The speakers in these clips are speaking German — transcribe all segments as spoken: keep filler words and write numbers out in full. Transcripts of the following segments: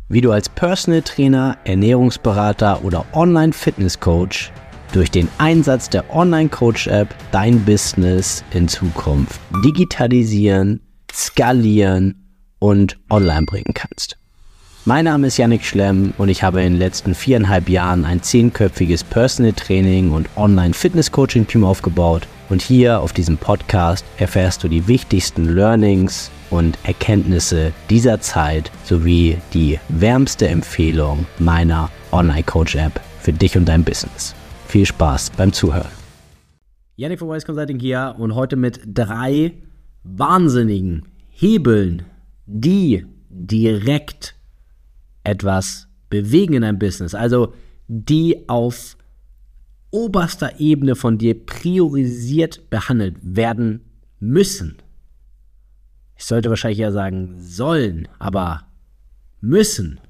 wie du als Personal Trainer, Ernährungsberater oder Online-Fitness-Coach durch den Einsatz der Online-Coach-App dein Business in Zukunft digitalisieren, skalieren und online bringen kannst. Mein Name ist Yannick Schlemm und ich habe in den letzten viereinhalb Jahren ein zehnköpfiges Personal Training und Online-Fitness-Coaching-Team aufgebaut. Und hier auf diesem Podcast erfährst du die wichtigsten Learnings und Erkenntnisse dieser Zeit sowie die wärmste Empfehlung meiner Online-Coach-App für dich und dein Business. Viel Spaß beim Zuhören. Yannick von Wise Consulting hier und heute mit drei wahnsinnigen Hebeln, die direkt etwas bewegen in deinem Business, also die auf oberster Ebene von dir priorisiert behandelt werden müssen. Ich sollte wahrscheinlich ja sagen sollen, aber müssen.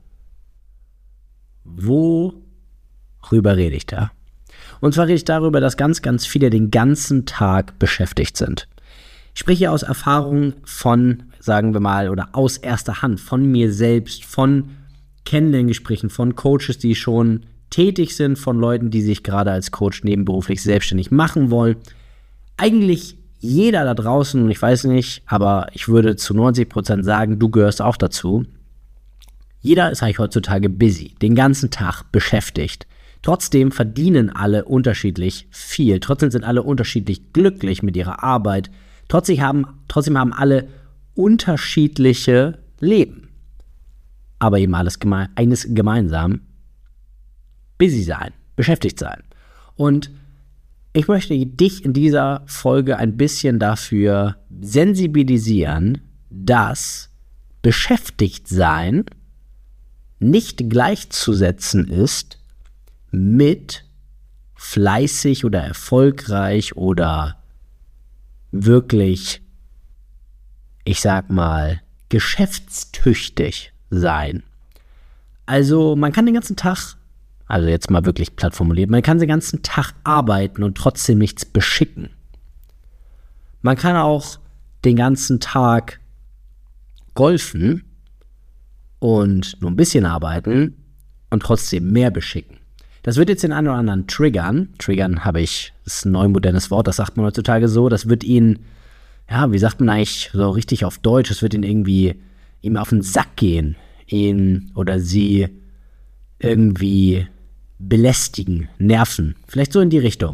Worüber rede ich da? Und zwar rede ich darüber, dass ganz, ganz viele den ganzen Tag beschäftigt sind. Ich spreche aus Erfahrung von, sagen wir mal, oder aus erster Hand, von mir selbst, von Kennenlerngesprächen, von Coaches, die schon tätig sind, von Leuten, die sich gerade als Coach nebenberuflich selbstständig machen wollen. Eigentlich jeder da draußen, ich weiß nicht, aber ich würde zu neunzig Prozent sagen, du gehörst auch dazu. Jeder ist eigentlich heutzutage busy, den ganzen Tag beschäftigt. Trotzdem verdienen alle unterschiedlich viel. Trotzdem sind alle unterschiedlich glücklich mit ihrer Arbeit. Trotzdem haben, trotzdem haben alle unterschiedliche Leben. Aber eben alles geme- eines gemeinsam: busy sein, beschäftigt sein. Und ich möchte dich in dieser Folge ein bisschen dafür sensibilisieren, dass beschäftigt sein nicht gleichzusetzen ist mit fleißig oder erfolgreich oder wirklich, ich sag mal, geschäftstüchtig sein. Also man kann den ganzen Tag, also jetzt mal wirklich platt formuliert, man kann den ganzen Tag arbeiten und trotzdem nichts beschicken. Man kann auch den ganzen Tag golfen und nur ein bisschen arbeiten und trotzdem mehr beschicken. Das wird jetzt den einen oder anderen triggern. Triggern habe ich, das ist ein neu modernes Wort, das sagt man heutzutage so. Das wird ihn, ja, wie sagt man eigentlich so richtig auf Deutsch, das wird ihn irgendwie ihm auf den Sack gehen, ihn oder sie irgendwie belästigen, nerven. Vielleicht so in die Richtung.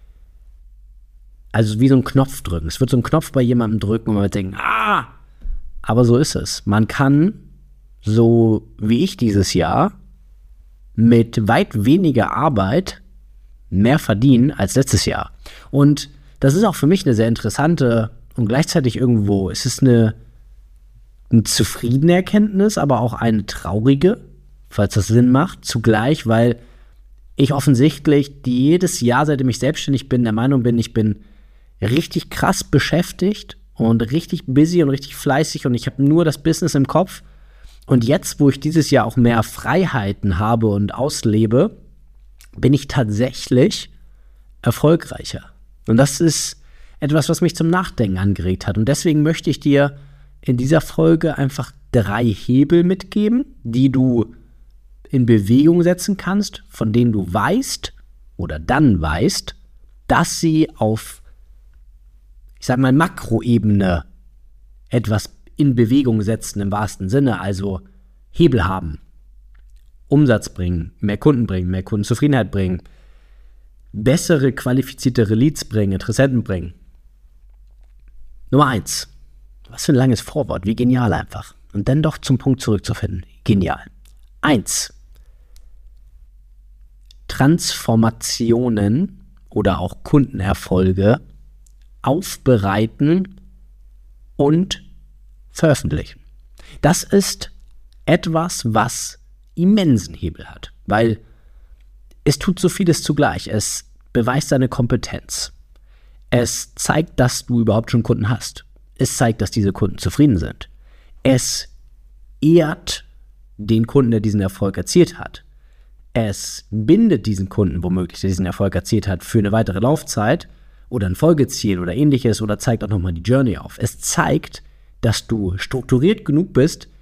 Also wie so ein Knopf drücken. Es wird so ein Knopf bei jemandem drücken und man wird denken, ah! Aber so ist es. Man kann, so wie ich dieses Jahr, mit weit weniger Arbeit mehr verdienen als letztes Jahr. Und das ist auch für mich eine sehr interessante und gleichzeitig irgendwo, es ist eine, eine zufriedene Erkenntnis, aber auch eine traurige, falls das Sinn macht, zugleich, weil ich offensichtlich die jedes Jahr, seitdem ich selbstständig bin, der Meinung bin, ich bin richtig krass beschäftigt und richtig busy und richtig fleißig und ich habe nur das Business im Kopf. Und jetzt, wo ich dieses Jahr auch mehr Freiheiten habe und auslebe, bin ich tatsächlich erfolgreicher. Und das ist etwas, was mich zum Nachdenken angeregt hat. Und deswegen möchte ich dir in dieser Folge einfach drei Hebel mitgeben, die du in Bewegung setzen kannst, von denen du weißt oder dann weißt, dass sie auf, ich sag mal, Makroebene etwas in Bewegung setzen im wahrsten Sinne, also Hebel haben, Umsatz bringen, mehr Kunden bringen, mehr Kundenzufriedenheit bringen, bessere, qualifiziertere Leads bringen, Interessenten bringen. Nummer eins. Was für ein langes Vorwort, wie genial einfach. Und dann doch zum Punkt zurückzufinden. Genial. Eins. Transformationen oder auch Kundenerfolge aufbereiten und veröffentlichen. Das ist etwas, was immensen Hebel hat, weil es tut so vieles zugleich. Es beweist deine Kompetenz. Es zeigt, dass du überhaupt schon Kunden hast. Es zeigt, dass diese Kunden zufrieden sind. Es ehrt den Kunden, der diesen Erfolg erzielt hat. Es bindet diesen Kunden womöglich, der diesen Erfolg erzielt hat, für eine weitere Laufzeit oder ein Folgeziel oder ähnliches oder zeigt auch nochmal die Journey auf. Es zeigt, dass du strukturiert genug bist,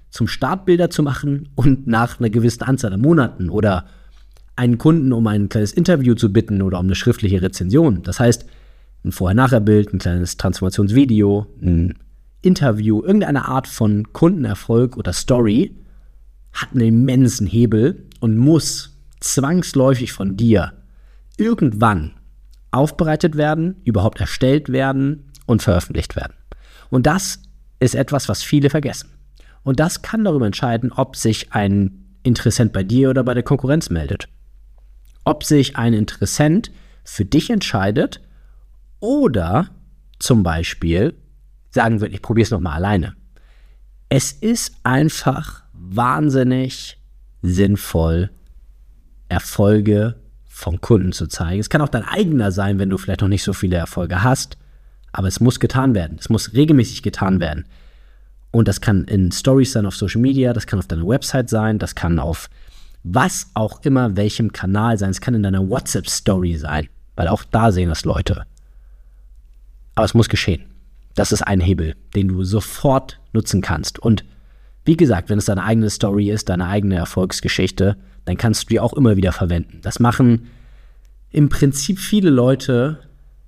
zum Startbilder zu machen und nach einer gewissen Anzahl an Monaten oder einen Kunden um ein kleines Interview zu bitten oder um eine schriftliche Rezension. Das heißt, ein Vorher-Nachher-Bild, ein kleines Transformationsvideo, ein Interview, irgendeine Art von Kundenerfolg oder Story hat einen immensen Hebel und muss zwangsläufig von dir irgendwann aufbereitet werden, überhaupt erstellt werden und veröffentlicht werden. Und das ist etwas, was viele vergessen. Und das kann darüber entscheiden, ob sich ein Interessent bei dir oder bei der Konkurrenz meldet. Ob sich ein Interessent für dich entscheidet oder zum Beispiel sagen wird, ich probiere es nochmal alleine. Es ist einfach wahnsinnig sinnvoll, Erfolge von Kunden zu zeigen. Es kann auch dein eigener sein, wenn du vielleicht noch nicht so viele Erfolge hast, aber es muss getan werden. Es muss regelmäßig getan werden. Und das kann in Stories sein auf Social Media, das kann auf deiner Website sein, das kann auf was auch immer, welchem Kanal sein. Es kann in deiner WhatsApp-Story sein, weil auch da sehen das Leute. Aber es muss geschehen. Das ist ein Hebel, den du sofort nutzen kannst. Und wie gesagt, wenn es deine eigene Story ist, deine eigene Erfolgsgeschichte, dann kannst du die auch immer wieder verwenden. Das machen im Prinzip viele Leute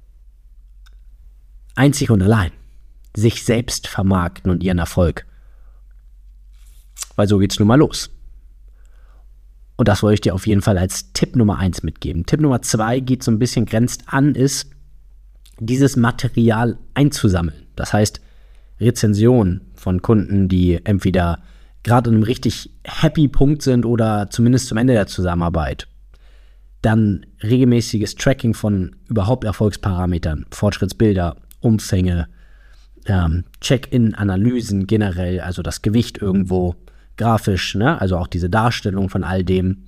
einzig und allein. Sich selbst vermarkten und ihren Erfolg. Weil so geht's nun mal los. Und das wollte ich dir auf jeden Fall als Tipp Nummer eins mitgeben. Tipp Nummer zwei geht so ein bisschen grenzt an, ist, dieses Material einzusammeln. Das heißt, Rezensionen von Kunden, die entweder gerade an einem richtig happy Punkt sind oder zumindest zum Ende der Zusammenarbeit. Dann regelmäßiges Tracking von überhaupt Erfolgsparametern, Fortschrittsbilder, Umfänge, ähm, Check-in-Analysen generell, also das Gewicht irgendwo grafisch, ne? Also auch diese Darstellung von all dem.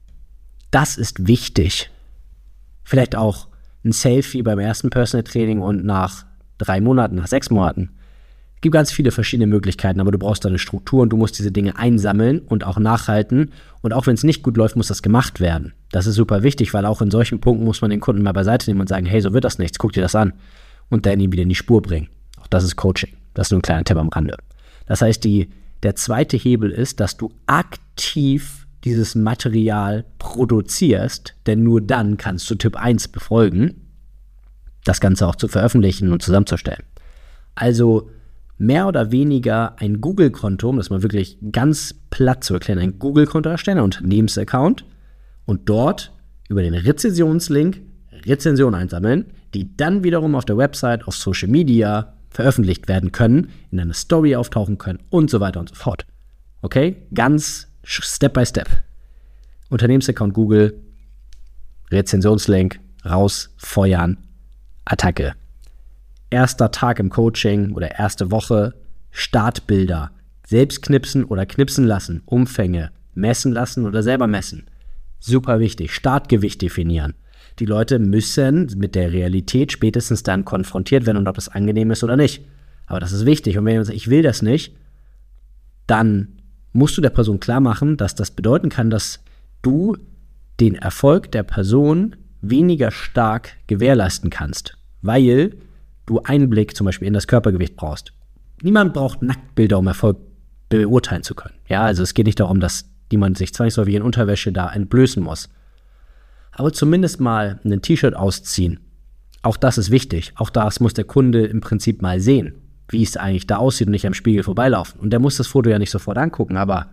Das ist wichtig. Vielleicht auch ein Selfie beim ersten Personal Training und nach drei Monaten, nach sechs Monaten. Es gibt ganz viele verschiedene Möglichkeiten, aber du brauchst da eine Struktur und du musst diese Dinge einsammeln und auch nachhalten. Und auch wenn es nicht gut läuft, muss das gemacht werden. Das ist super wichtig, weil auch in solchen Punkten muss man den Kunden mal beiseite nehmen und sagen, hey, so wird das nichts, guck dir das an. Und dann ihn wieder in die Spur bringen. Auch das ist Coaching. Das ist nur ein kleiner Tipp am Rande. Das heißt, die, der zweite Hebel ist, dass du aktiv dieses Material produzierst, denn nur dann kannst du Tipp eins befolgen, das Ganze auch zu veröffentlichen und zusammenzustellen. Also mehr oder weniger ein Google-Konto, um das mal wirklich ganz platt zu erklären, ein Google-Konto erstellen, ein Unternehmensaccount und dort über den Rezensionslink Rezensionen einsammeln, die dann wiederum auf der Website, auf Social Media veröffentlicht werden können, in einer Story auftauchen können und so weiter und so fort. Okay? Ganz Step by Step. Unternehmensaccount Google, Rezensionslink, raus, feuern, Attacke. Erster Tag im Coaching oder erste Woche, Startbilder, selbst knipsen oder knipsen lassen, Umfänge, messen lassen oder selber messen. Super wichtig. Startgewicht definieren. Die Leute müssen mit der Realität spätestens dann konfrontiert werden und ob das angenehm ist oder nicht. Aber das ist wichtig. Und wenn jemand sagt, ich will das nicht, dann musst du der Person klar machen, dass das bedeuten kann, dass du den Erfolg der Person weniger stark gewährleisten kannst, weil du Einblick zum Beispiel in das Körpergewicht brauchst. Niemand braucht Nacktbilder, um Erfolg beurteilen zu können. Ja, also es geht nicht darum, dass jemand sich zwangsläufig in Unterwäsche da entblößen muss. Aber zumindest mal ein T-Shirt ausziehen. Auch das ist wichtig. Auch das muss der Kunde im Prinzip mal sehen, wie es eigentlich da aussieht und nicht am Spiegel vorbeilaufen. Und der muss das Foto ja nicht sofort angucken, aber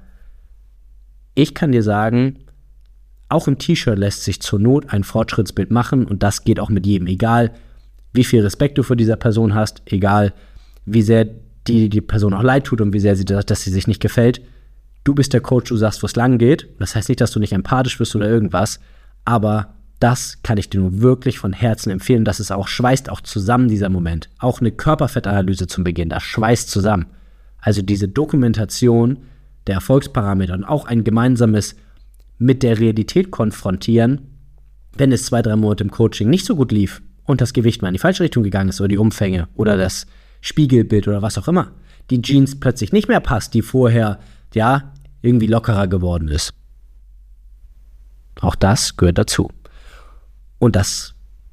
ich kann dir sagen, auch im T-Shirt lässt sich zur Not ein Fortschrittsbild machen und das geht auch mit jedem. Egal, wie viel Respekt du vor dieser Person hast, egal, wie sehr die, die Person auch leid tut und wie sehr sie das, dass sie sich nicht gefällt. Du bist der Coach, du sagst, wo es lang geht. Das heißt nicht, dass du nicht empathisch bist oder irgendwas, aber das kann ich dir nur wirklich von Herzen empfehlen. Das ist auch, schweißt auch zusammen, dieser Moment. Auch eine Körperfettanalyse zum Beginn, das schweißt zusammen. Also diese Dokumentation der Erfolgsparameter und auch ein gemeinsames mit der Realität konfrontieren, wenn es zwei, drei Monate im Coaching nicht so gut lief und das Gewicht mal in die falsche Richtung gegangen ist oder die Umfänge oder das Spiegelbild oder was auch immer, die Jeans plötzlich nicht mehr passt, die vorher, ja, irgendwie lockerer geworden ist. Auch das gehört dazu. Und das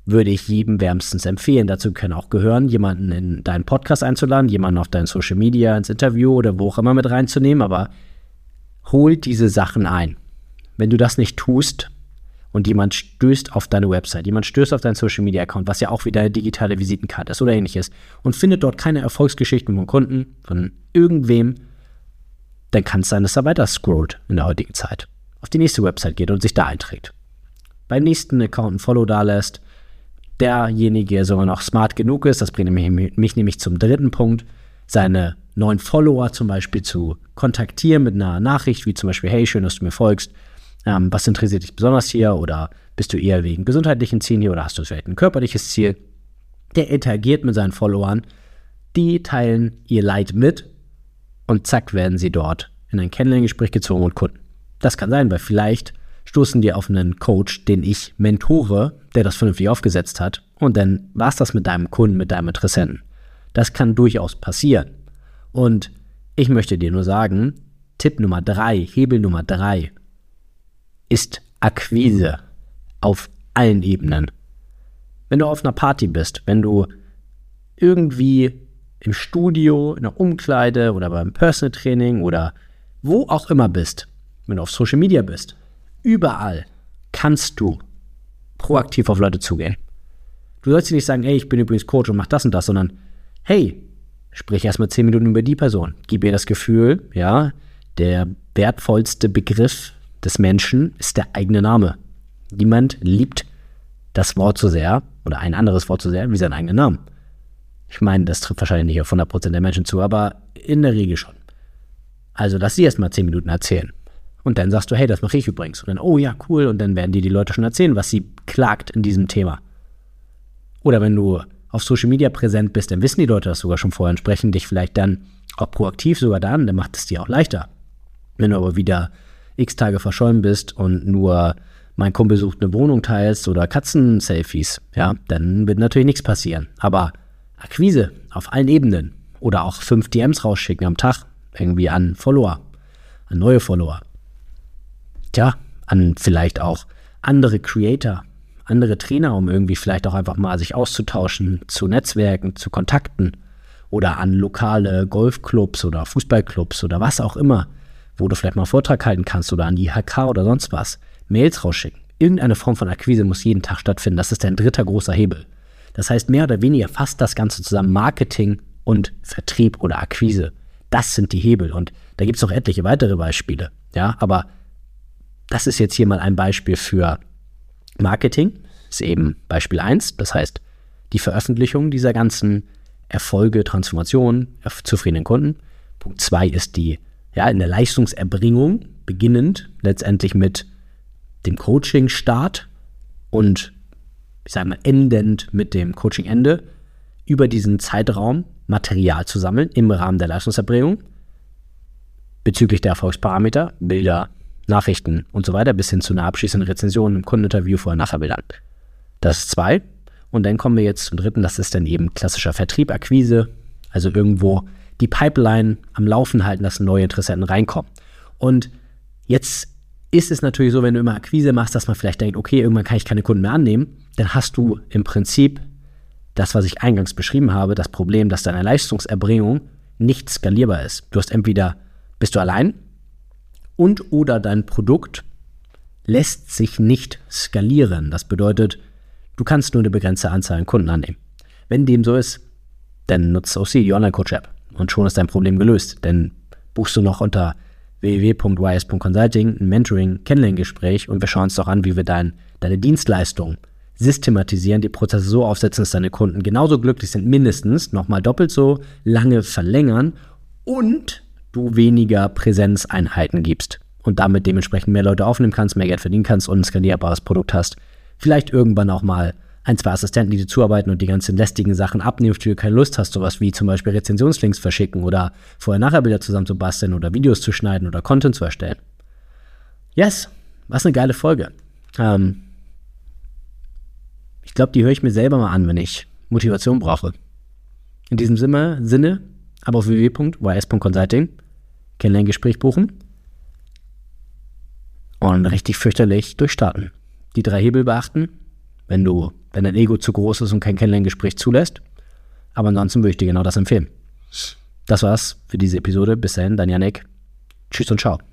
würde ich jedem wärmstens empfehlen. Dazu können auch gehören, jemanden in deinen Podcast einzuladen, jemanden auf deinen Social Media, ins Interview oder wo auch immer mit reinzunehmen, aber hol diese Sachen ein. Wenn du das nicht tust und jemand stößt auf deine Website, jemand stößt auf deinen Social Media Account, was ja auch wieder eine digitale Visitenkarte ist oder ähnliches, und findet dort keine Erfolgsgeschichten von Kunden, von irgendwem, dann kann es sein, dass er weiter scrollt in der heutigen Zeit, auf die nächste Website geht und sich da einträgt. Beim nächsten Account ein Follow da lässt, derjenige sogar noch smart genug ist, das bringt mich, mich nämlich zum dritten Punkt, seine neuen Follower zum Beispiel zu kontaktieren mit einer Nachricht, wie zum Beispiel, hey, schön, dass du mir folgst, ähm, was interessiert dich besonders hier, oder bist du eher wegen gesundheitlichen Zielen hier oder hast du vielleicht ein körperliches Ziel? Der interagiert mit seinen Followern, die teilen ihr Leid mit und zack, werden sie dort in ein Kennenlerngespräch gezogen und Kunden. Das kann sein, weil vielleicht stoßen die auf einen Coach, den ich mentore, der das vernünftig aufgesetzt hat, und dann war es das mit deinem Kunden, mit deinem Interessenten. Das kann durchaus passieren. Und ich möchte dir nur sagen, Tipp Nummer drei, Hebel Nummer drei ist Akquise auf allen Ebenen. Wenn du auf einer Party bist, wenn du irgendwie im Studio, in der Umkleide oder beim Personal Training oder wo auch immer bist, wenn du auf Social Media bist, überall kannst du proaktiv auf Leute zugehen. Du sollst dir nicht sagen, hey, ich bin übrigens Coach und mach das und das, sondern hey, sprich erstmal zehn Minuten über die Person. Gib ihr das Gefühl, ja, der wertvollste Begriff des Menschen ist der eigene Name. Niemand liebt das Wort so sehr oder ein anderes Wort so sehr wie seinen eigenen Namen. Ich meine, das trifft wahrscheinlich nicht auf hundert Prozent der Menschen zu, aber in der Regel schon. Also lass sie erstmal zehn Minuten erzählen. Und dann sagst du, hey, das mache ich übrigens. Und dann, oh ja, cool. Und dann werden dir die Leute schon erzählen, was sie klagt in diesem Thema. Oder wenn du auf Social Media präsent bist, dann wissen die Leute das sogar schon vorher und sprechen dich vielleicht dann auch proaktiv sogar da an, dann macht es dir auch leichter. Wenn du aber wieder x Tage verschollen bist und nur mein Kumpel sucht eine Wohnung teilst oder Katzen-Selfies, ja, dann wird natürlich nichts passieren. Aber Akquise auf allen Ebenen oder auch fünf D Ms rausschicken am Tag irgendwie an Follower, an neue Follower. Tja, an vielleicht auch andere Creator, andere Trainer, um irgendwie vielleicht auch einfach mal sich auszutauschen, zu Netzwerken, zu Kontakten oder an lokale Golfclubs oder Fußballclubs oder was auch immer, wo du vielleicht mal einen Vortrag halten kannst oder an die I H K oder sonst was. Mails rausschicken. Irgendeine Form von Akquise muss jeden Tag stattfinden. Das ist dein dritter großer Hebel. Das heißt, mehr oder weniger fasst das Ganze zusammen Marketing und Vertrieb oder Akquise. Das sind die Hebel und da gibt es noch etliche weitere Beispiele. Ja, aber das ist jetzt hier mal ein Beispiel für Marketing. Das ist eben Beispiel eins. Das heißt, die Veröffentlichung dieser ganzen Erfolge, Transformationen, zufriedenen Kunden. Punkt zwei ist die, ja, in der Leistungserbringung, beginnend letztendlich mit dem Coaching-Start und ich sage mal endend mit dem Coaching-Ende, über diesen Zeitraum Material zu sammeln im Rahmen der Leistungserbringung bezüglich der Erfolgsparameter, Bilder, Nachrichten und so weiter, bis hin zu einer abschließenden Rezension, einem Kundeninterview, Vorher-Nachher-Bildern. Das ist zwei. Und dann kommen wir jetzt zum dritten, das ist dann eben klassischer Vertrieb, Akquise, also irgendwo die Pipeline am Laufen halten, dass neue Interessenten reinkommen. Und jetzt ist es natürlich so, wenn du immer Akquise machst, dass man vielleicht denkt, okay, irgendwann kann ich keine Kunden mehr annehmen, dann hast du im Prinzip das, was ich eingangs beschrieben habe, das Problem, dass deine Leistungserbringung nicht skalierbar ist. Du hast entweder, bist du allein und oder dein Produkt lässt sich nicht skalieren. Das bedeutet, du kannst nur eine begrenzte Anzahl an Kunden annehmen. Wenn dem so ist, dann nutzt O C, die Online-Coach-App, und schon ist dein Problem gelöst. Dann buchst du noch unter w w w punkt y s punkt consulting ein Mentoring-Kennenlerngespräch und wir schauen uns doch an, wie wir dein, deine Dienstleistung systematisieren, die Prozesse so aufsetzen, dass deine Kunden genauso glücklich sind, mindestens nochmal doppelt so lange verlängern und du weniger Präsenzeinheiten gibst und damit dementsprechend mehr Leute aufnehmen kannst, mehr Geld verdienen kannst und ein skalierbares Produkt hast. Vielleicht irgendwann auch mal ein, zwei Assistenten, die dir zuarbeiten und die ganzen lästigen Sachen abnehmen, für die du keine Lust hast, sowas wie zum Beispiel Rezensionslinks verschicken oder Vorher-Nachher-Bilder zusammen zu basteln oder Videos zu schneiden oder Content zu erstellen. Yes, was eine geile Folge. Ähm, ich glaube, die höre ich mir selber mal an, wenn ich Motivation brauche. In diesem Sinne, Sinne aber auf w w w punkt y s punkt consulting Kennenlerngespräch buchen und richtig fürchterlich durchstarten. Die drei Hebel beachten, wenn du, wenn dein Ego zu groß ist und kein Kennenlerngespräch zulässt. Aber ansonsten würde ich dir genau das empfehlen. Das war's für diese Episode. Bis dahin, dein Yannick. Tschüss und ciao.